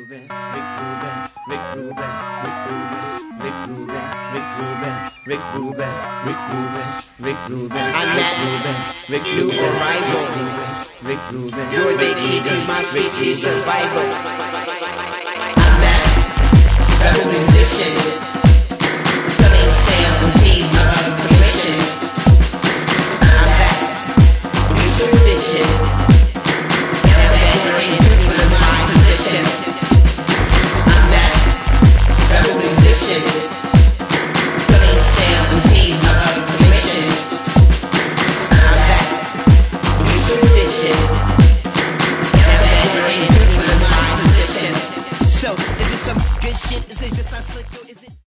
Rubin, Rick Rubin, Rick Rubin, Rick Rubin, Rick Rubin, Rick Rubin, Rick Rubin, Rick Rubin, Rick Rubin. I'm that Rick new arrival. Rick Rubin, you're the key to my species survival. I'm that rebel musician. So, is it some good shit? Is it just I slick? Is it?